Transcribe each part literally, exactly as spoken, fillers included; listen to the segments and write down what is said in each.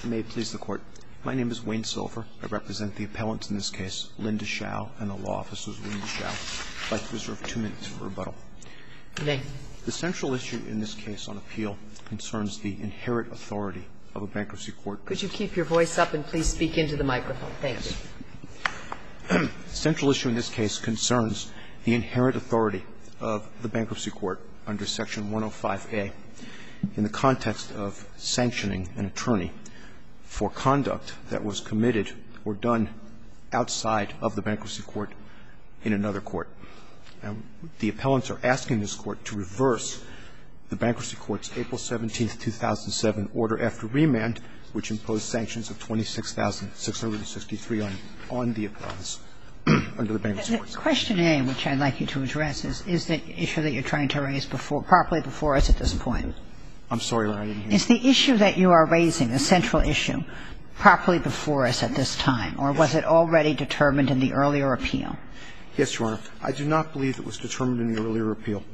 May it please the Court. My name is Wayne Silver. I represent the appellants in this case, Linda Hsiao, and the law officers of Linda Hsiao. I'd like to reserve two minutes for rebuttal. May. The central issue in this case on appeal concerns the inherent authority of a bankruptcy court. Could you keep your voice up and please speak into the microphone? Thank you. The central issue in this case concerns the inherent authority of the bankruptcy court under Section one oh five A in the context of sanctioning an attorney for conduct that was committed or done outside of the bankruptcy court in another court. And the appellants are asking this Court to reverse the bankruptcy court's April seventeenth, two thousand seven order after remand, which imposed sanctions of twenty-six thousand six hundred sixty-three on, on the appellants under the bankruptcy court. Question A, which I'd like you to address, is, is the issue that you're trying to raise before, properly before us at this point. I'm sorry, I didn't hear you. Is the issue that you are raising, the central issue, properly before us at this time, or was it already determined in the earlier appeal? Yes, Your Honor. I do not believe it was determined in the earlier appeal.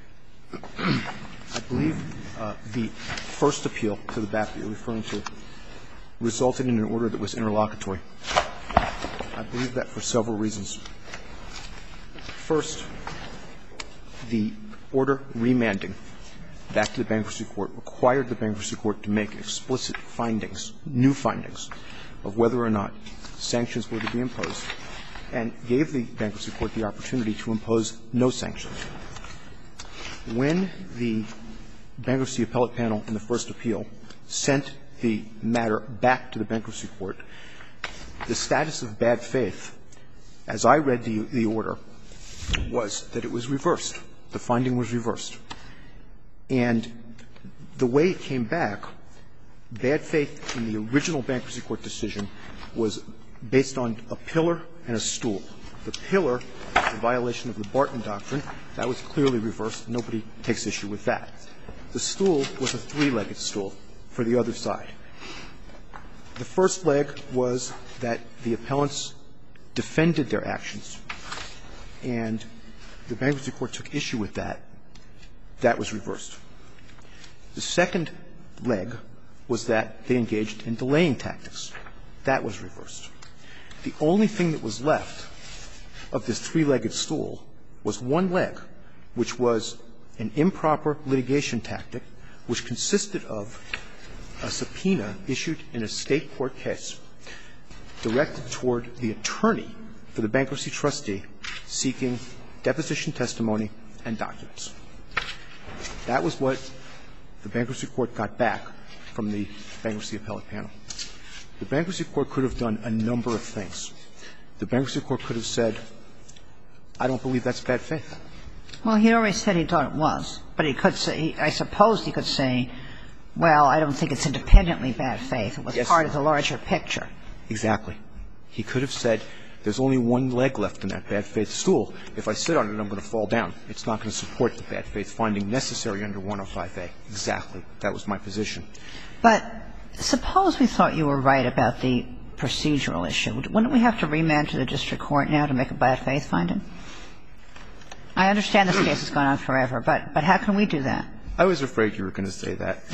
I believe uh, the first appeal to the B A P that you're referring to resulted in an order that was interlocutory. I believe that for several reasons. First, the order remanding back to the bankruptcy court required the bankruptcy court to make explicit findings, new findings, of whether or not sanctions were to be imposed, and gave the bankruptcy court the opportunity to impose no sanctions. When the bankruptcy appellate panel in the first appeal sent the matter back to the bankruptcy court, the status of bad faith, as I read the, the order, was that it was reversed. The finding was reversed. And the way it came back, bad faith in the original bankruptcy court decision was based on a pillar and a stool. The pillar, the violation of the Barton Doctrine, that was clearly reversed. Nobody takes issue with that. The stool was a three-legged stool for the other side. The first leg was that the appellants defended their actions, and the bankruptcy court took issue with that. That was reversed. The second leg was that they engaged in delaying tactics. That was reversed. The only thing that was left of this three-legged stool was one leg, which was an improper litigation tactic, which consisted of a subpoena issued in a state court case directed toward the attorney for the bankruptcy trustee seeking deposition testimony and documents. That was what the bankruptcy court got back from the bankruptcy appellate panel. The bankruptcy court could have done a number of things. The bankruptcy court could have said, I don't believe that's bad faith. Well, he already said he thought it was, but he could say, I suppose he could say, well, I don't think it's independently bad faith. It was yes, part of the larger picture. Exactly. He could have said, there's only one leg left in that bad faith stool. If I sit on it, I'm going to fall down. It's not going to support the bad faith finding necessary under one oh five A. Exactly. That was my position. But suppose we thought you were right about the procedural issue. Wouldn't we have to remand to the district court now to make a bad faith finding? I understand this case has gone on forever, but, but how can we do that? I was afraid you were going to say that.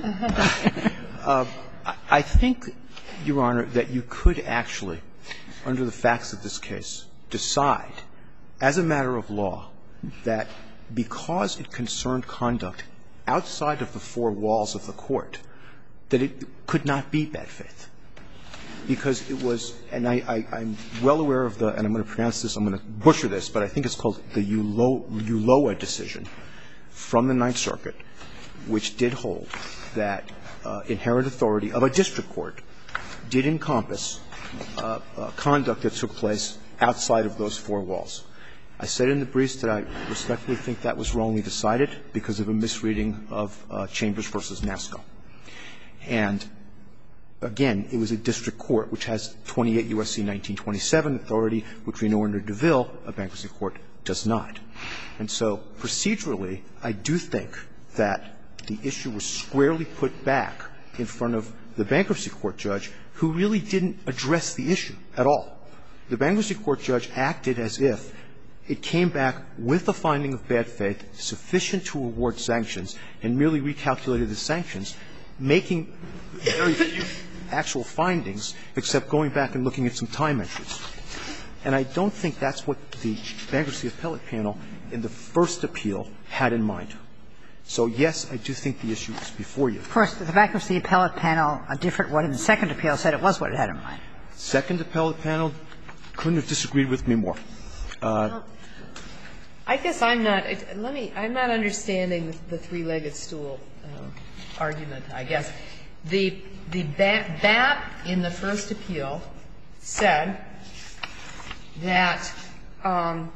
uh, I think, Your Honor, that you could actually, under the facts of this case, decide as a matter of law that because it concerned conduct outside of the four walls of the court, that it could not be bad faith. Because it was, and I, I, I'm well aware of the, and I'm going to pronounce this, I'm going to butcher this, but I think it's called the Ulo, Ulloa decision from the Ninth Circuit, which did hold that uh, inherent authority of a district court did encompass uh, uh, conduct that took place outside of those four walls. I said in the briefs that I respectfully think that was wrongly decided because of a misreading of uh, Chambers versus NASCO. And again, it was a district court, which has twenty-eight U S C nineteen twenty-seven authority, which we know under DeVille, a bankruptcy court does not. And so procedurally, I do think that the issue was squarely put back in front of the bankruptcy court judge, who really didn't address the issue at all. The bankruptcy court judge acted as if it came back with a finding of bad faith sufficient to award sanctions and merely recalculated the sanctions, making very few actual findings except going back and looking at some time entries. And I don't think that's what the Bankruptcy Appellate Panel in the first appeal had in mind. So, yes, I do think the issue is before you. Of course, the Bankruptcy Appellate Panel, a different one in the second appeal, said it was what it had in mind. Second Appellate Panel couldn't have disagreed with me more. Uh, well, I guess I'm not – let me – I'm not understanding the, the three-legged stool uh, argument, I guess. The, the B A P in the first appeal said that um,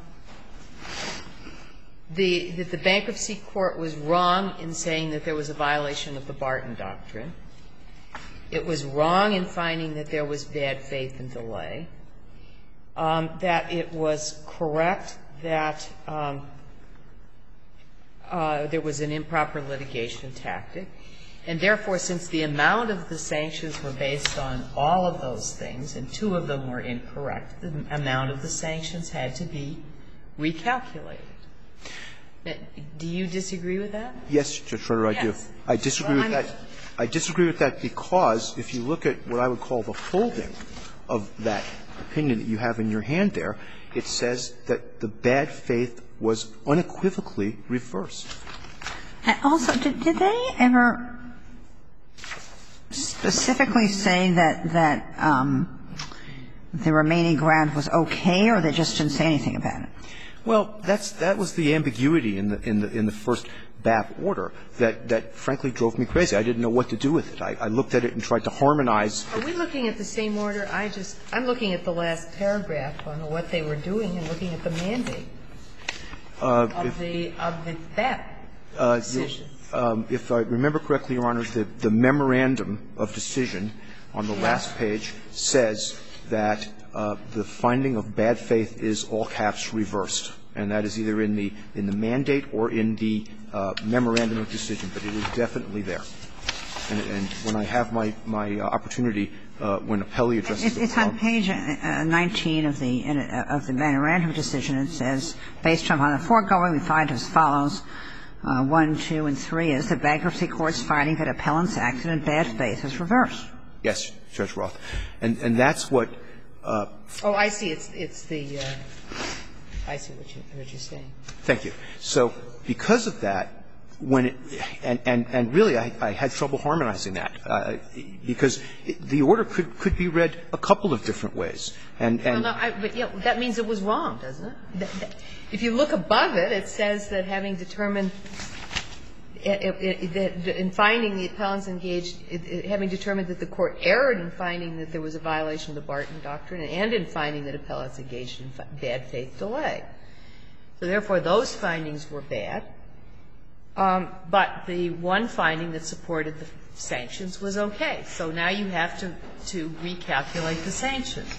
the, that the bankruptcy court was wrong in saying that there was a violation of the Barton Doctrine. It was wrong in finding that there was bad faith and delay, um, that it was correct that um, uh, there was an improper litigation tactic, and therefore, since the amount of the sanctions were based on all of those things, and two of them were incorrect, the amount of the sanctions had to be recalculated. Do you disagree with that? Yes, Judge Schroeder, I do. Yes. I disagree well, with I'm that. I disagree with that because if you look at what I would call the holding of that opinion that you have in your hand there, it says that the bad faith was unequivocally reversed. And also, did, did they ever specifically say that that um, the remaining ground was okay, or they just didn't say anything about it? Well, that's that was the ambiguity in the in the in the first B A P order that that frankly drove me crazy. I didn't know what to do with it. I, I looked at it and tried to harmonize. Are we looking at the same order? I just I'm looking at the last paragraph on what they were doing and looking at the mandate uh, of if, the of the B A P uh, decision. Um, if I remember correctly, Your Honor, the, the memorandum of decision on the last page says that uh, the finding of bad faith is all caps reversed, and that is either in the in the mandate or in the uh, memorandum of decision, but it is definitely there. And, and when I have my my uh, opportunity, uh, when Appellee addresses It's, the it's on page uh, nineteen of the uh, of the memorandum of decision. It says, based on the foregoing, we find as follows. Uh, one, two, and three is the bankruptcy court's finding that appellant's acted in bad faith is reversed. Yes, Judge Roth. And, and that's what uh, – Oh, I see. It's, it's the uh, – I see what, you, what you're saying. Thank you. So because of that, when it – and, and, and really I, I had trouble harmonizing that uh, because it, the order could, could be read a couple of different ways. And, and well, no, I, but yeah, that means it was wrong, doesn't it? That, that, if you look above it, it says that having determined it, it, that in finding the appellants engaged, it, it, having determined that the court erred in finding that there was a violation of the Barton Doctrine and in finding that appellants engaged in bad faith delay. So therefore, those findings were bad. Um, but the one finding that supported the sanctions was okay. So now you have to, to recalculate the sanctions.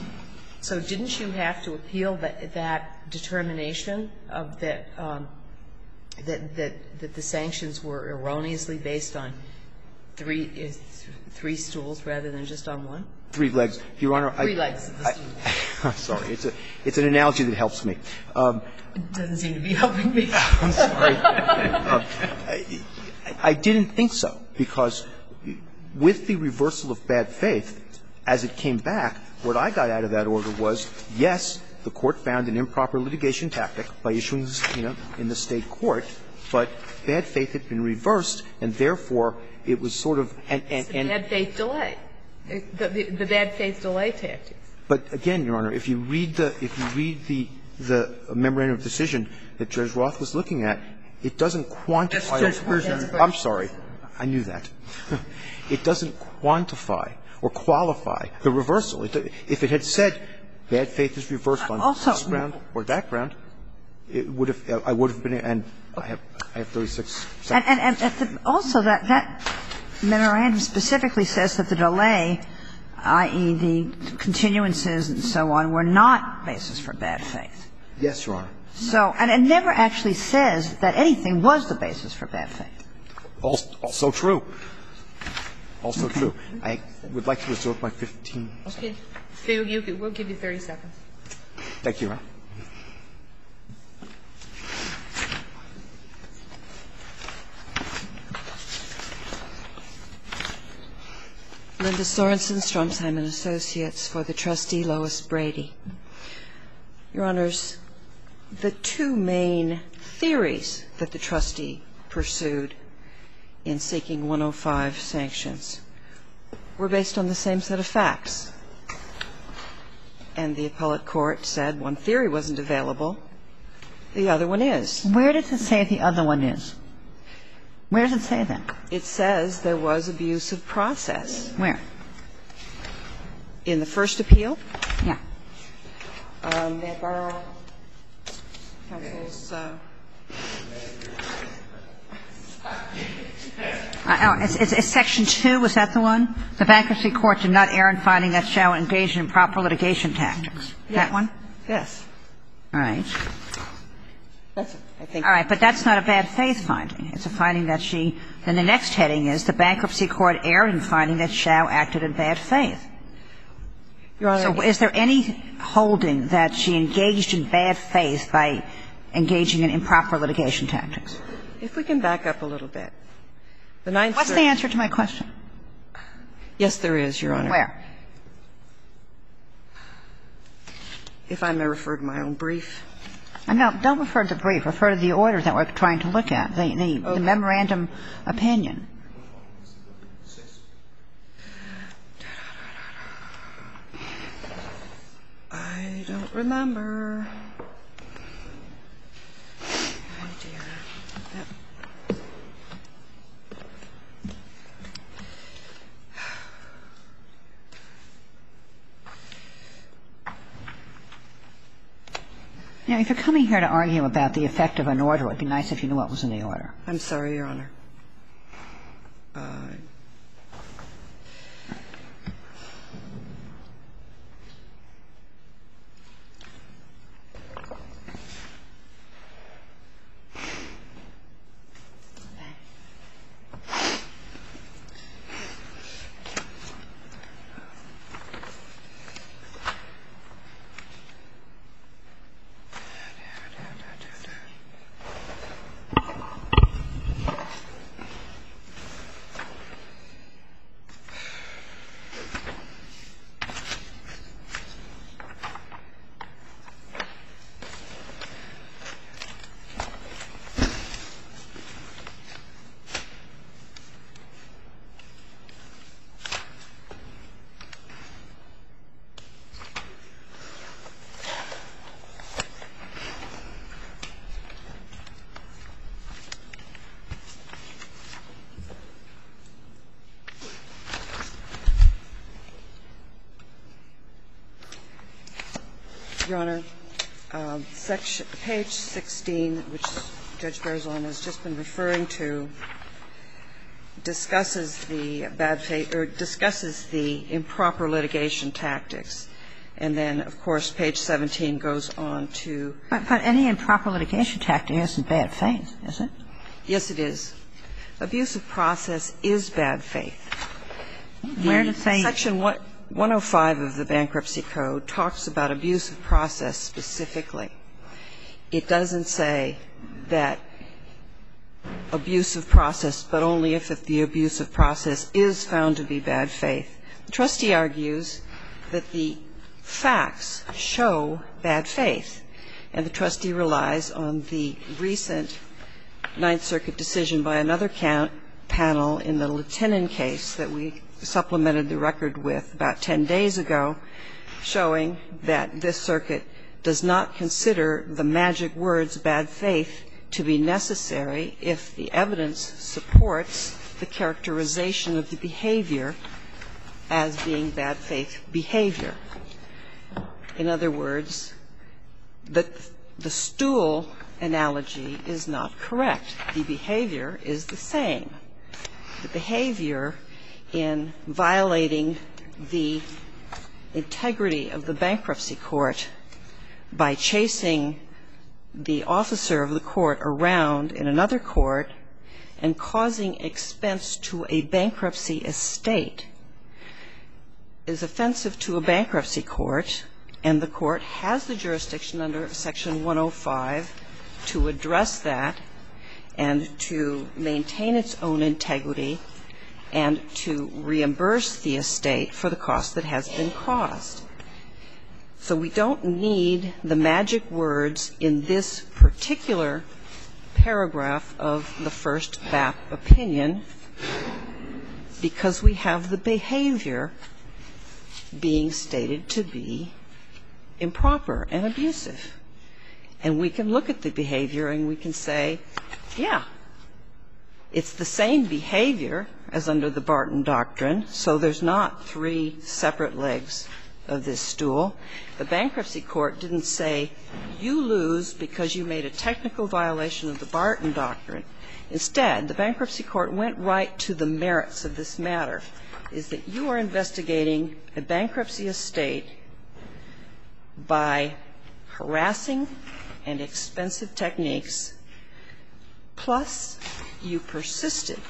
So didn't you have to appeal that, that determination of that, um, that, that, that the sanctions were erroneously based on three, uh, three stools rather than just on one? Three legs. Your Honor, I – Three legs of the stool. I'm sorry. It's a it's an analogy that helps me. Um, it doesn't seem to be helping me. I'm sorry. um, I, I didn't think so, because with the reversal of bad faith, as it came back, what I got out of that order was, yes, the court found an improper litigation tactic by issuing the subpoena in the State court, but bad faith had been reversed, and therefore it was sort of – and and It's a bad faith delay. The, the, the bad faith delay tactics. But again, Your Honor, if you read the if you read the the memorandum of decision that Judge Roth was looking at, it doesn't quantify. That's Judge Berzon. I'm sorry, I knew that. It doesn't quantify or qualify the reversal. It, if it had said bad faith is reversed on Also, this ground or that ground, it would have I would have been and I have I have thirty-six seconds. And, and, and also that that memorandum specifically says that the delay, that is the continuances and so on, were not basis for bad faith. Yes, Your Honor. So, and it never actually says that anything was the basis for bad faith. Also, also true. Also true. I would like to reserve my fifteen seconds. Okay. So you, you, we'll give you thirty seconds. Thank you, Your Honor. Linda Sorensen, Stromsheim and Associates, for the trustee Lois Brady. Your Honors, the two main theories that the trustee pursued in seeking one oh five sanctions were based on the same set of facts. And the appellate court said one theory wasn't available, the other one is. Where does it say the other one is? Where does it say that? It says there was abuse of process. Where? In the first appeal? Yeah. Um, may I borrow counsel's? Uh, Uh, oh, it's, it's, it's section two. Was that the one? The bankruptcy court did not err in finding that Shao engaged in improper litigation tactics. yes. That one? Yes. All right. That's it. I think. All right, but that's not a bad faith finding. It's a finding that she. Then the next heading is the bankruptcy court erred in finding that Shao acted in bad faith. Your Honor, so is there any holding that she engaged in bad faith by engaging in improper litigation tactics? if we can back up a little bit. The Ninth What's Circuit. the answer to my question? Yes, there is, Your Honor. Where? If I may refer to my own brief. No, don't refer to the brief. Refer to the order that we're trying to look at, the, the, okay. the memorandum opinion. I don't remember. Oh, dear. That. You know, if you're coming here to argue about the effect of an order, it would be nice if you knew what was in the order. I'm sorry, Your Honor. Uh, Your Honor, uh, section, page sixteen, which Judge Berzon has just been referring to, discusses the bad faith or discusses the improper litigation tactics. And then, of course, page seventeen goes on to. But, but any improper litigation tactic isn't bad faith, is it? Yes, it is. Abusive process is bad faith. Where does it say? Section one oh five of the Bankruptcy Code talks about abusive process specifically. It doesn't say that abusive process, but only if the abusive process is found to be bad faith. The trustee argues that the facts show bad faith, and the trustee relies on the recent Ninth Circuit decision by another count panel in the Lieutenant case that we supplemented the record with about ten days ago, showing that this circuit does not consider the magic words bad faith to be necessary if the evidence supports the characterization of the behavior as being bad faith behavior. In other words, the, the stool analogy is not correct. The behavior is the same. The behavior in violating the integrity of the bankruptcy court by chasing the officer of the court around in another court and causing expense to a bankruptcy estate is offensive to a bankruptcy court, and the court has the jurisdiction under Section one oh five to address that and to maintain its own integrity and to reimburse the estate for the cost that has been caused. So we don't need the magic words in this particular paragraph of the first B A P opinion, because we have the behavior being stated to be improper and abusive. And we can look at the behavior and we can say, yeah, it's the same behavior as under the Barton Doctrine, so there's not three separate legs of this stool. The bankruptcy court didn't say, you lose because you made a technical violation of the Barton Doctrine. Instead, the bankruptcy court went right to the merits of this matter, is that you are investigating a bankruptcy estate by harassing and expensive techniques, plus you persisted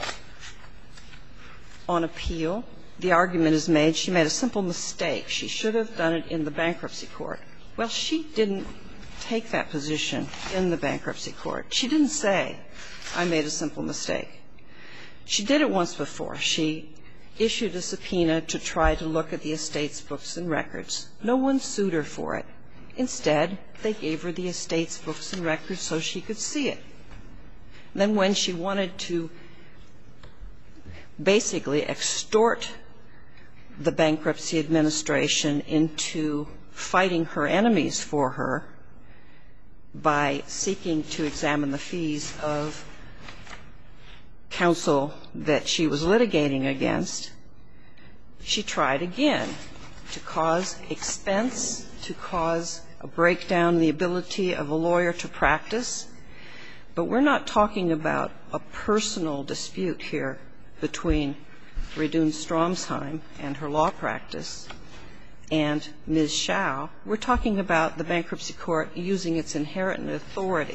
on appeal. The argument is made she made a simple mistake. She should have done it in the bankruptcy court. Well, she didn't take that position in the bankruptcy court. She didn't say, I made a simple mistake. She did it once before. She issued a subpoena to try to look at the estate's books and records. No one sued her for it. Instead, they gave her the estate's books and records so she could see it. Then when she wanted to basically extort the bankruptcy administration into fighting her enemies for her by seeking to examine the fees of counsel that she was litigating against, she tried again to cause expense, to cause a breakdown in the ability of a lawyer to practice. But we're not talking about a personal dispute here between Redoon Stromsheim and her law practice and Miz Shao. We're talking about the bankruptcy court using its inherent authority.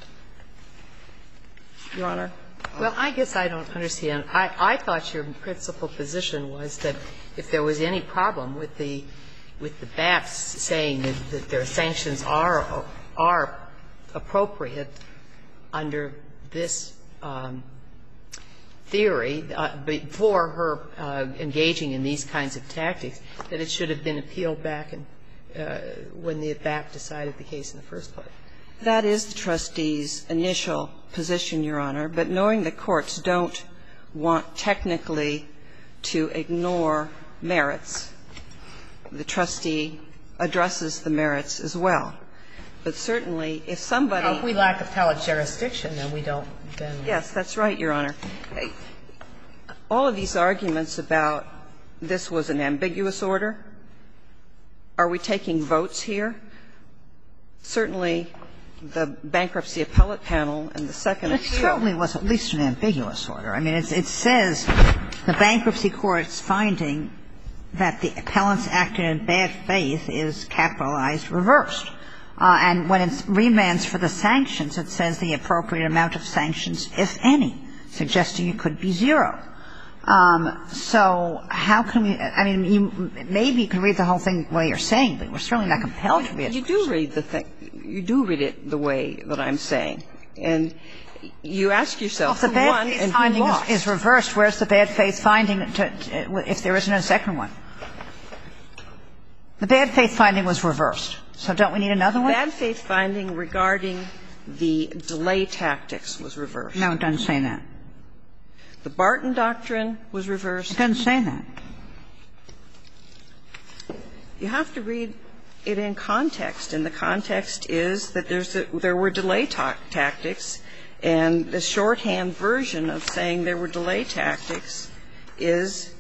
Your Honor? Well, I guess I don't understand. I, I thought your principal position was that if there was any problem with the with the B A Ps saying that, that their sanctions are are appropriate under this um, theory uh, for her uh, engaging in these kinds of tactics, that it should have been appealed back and, uh, when the B A P decided the case in the first place. That is the trustee's initial position, Your Honor. But knowing that courts don't want technically to ignore merits, the trustee addresses the merits as well. But certainly, if somebody Well, if we lack appellate jurisdiction, then we don't then. Yes, that's right, Your Honor. All of these arguments about this was an ambiguous order, are we taking votes here? Certainly, the bankruptcy appellate panel and the second appeal. It certainly was at least an ambiguous order. I mean, it's, it says the bankruptcy court's finding that the appellants acted in bad faith is capitalized reversed. Uh, and when it's remands for the sanctions, it says the appropriate amount of sanctions, if any, suggesting it could be zero. Um, so how can we – I mean, you, maybe you can read the whole thing the way you're saying, but we're certainly not compelled to read it. You do read the thing. You do read it the way that I'm saying. And you ask yourself, well, who won and who lost? If the bad faith finding is reversed, where's the bad faith finding to, to, if there isn't a second one? The bad faith finding was reversed. So don't we need another one? The bad faith finding regarding the delay tactics was reversed. No, it doesn't say that. The Barton Doctrine was reversed. It doesn't say that. You have to read it in context, and the context is that there's a, there were delay ta- tactics, and the shorthand version of saying there were delay tactics is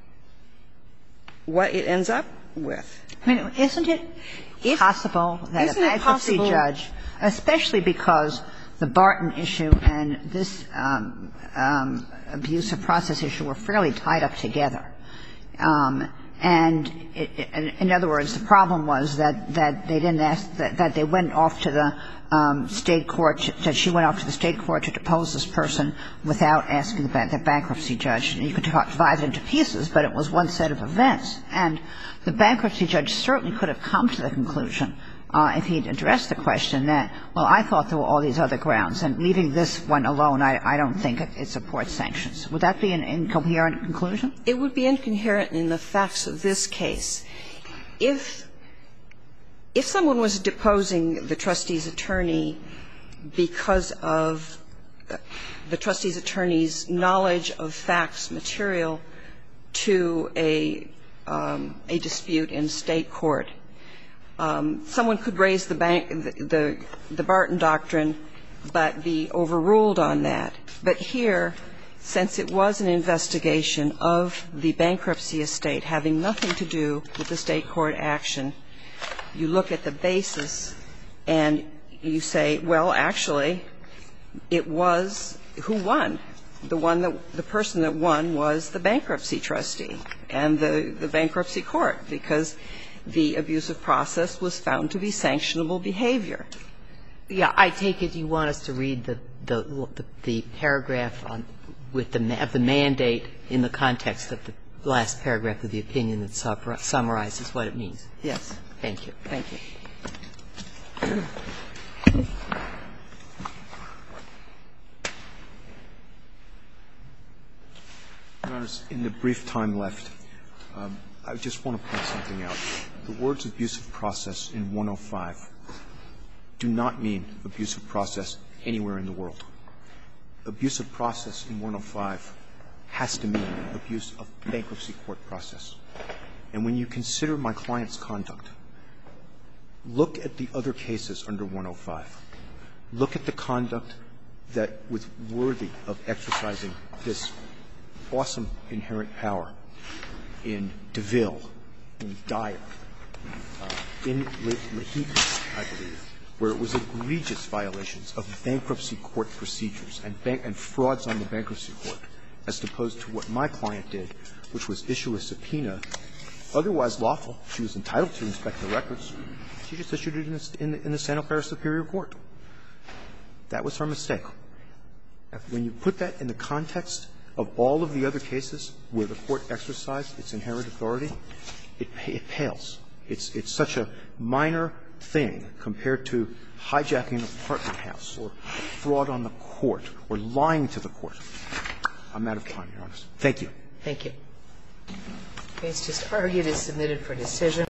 what it ends up with. I mean, isn't it If, possible that isn't a it bankruptcy possible, judge, especially because the Barton issue and this um, um, abuse of process issue were fairly tied up together, um, and it, it, in other words, the problem was that, that they didn't ask that, that they went off to the um, state court, that she went off to the state court to depose this person without asking the, the bankruptcy judge. You could divide it into pieces, but it was one set of events. And the bankruptcy judge certainly could have come to the conclusion uh, if he'd addressed the question that, well, I thought there were all these other grounds, and leaving this one alone, I, I don't think it, it supports sanctions. Would that be an incoherent conclusion? It would be incoherent in the facts of this case. If if someone was deposing the trustee's attorney because of the trustee's attorney's knowledge of facts material to a um, a dispute in State court, um, someone could raise the bank the, the the Barton Doctrine, but be overruled on that. But here, since it was an investigation of the bankruptcy estate having nothing to do with the State court action, you look at the basis and you say, well, actually, it was who won. The one that the person that won was the bankruptcy trustee and the, the bankruptcy court, because the abusive process was found to be sanctionable behavior. Yeah, I take it you want us to read the the, the, the paragraph on with the of the mandate in the context of the last paragraph of the opinion that summarizes what it means. Yes. Thank you. Thank you. Your Honor, in the brief time left, um, I just want to point something out. The words abusive process in one oh five do not mean abusive process anywhere in the world. Abusive process in one oh five has to mean abuse of bankruptcy court process. And when you consider my client's conduct, look at the other cases under one oh five. Look at the conduct that was worthy of exercising this awesome inherent power in DeVille, in Dyer, uh, in Lahiti, I believe, where it was egregious violations of bankruptcy court procedures and, bank and frauds on the bankruptcy court, as opposed to what my client did, which was issue a subpoena, otherwise lawful. She was entitled to inspect the records. She just issued it in the, in the, in the Santa Clara Superior Court. That was her mistake. When you put that in the context of all of the other cases where the Court exercised its inherent authority, it, it pales. It's, it's such a minor thing compared to hijacking an apartment house or fraud on the court or lying to the court. I'm out of time, Your Honor. Thank you. Thank you. The case just argued is submitted for decision.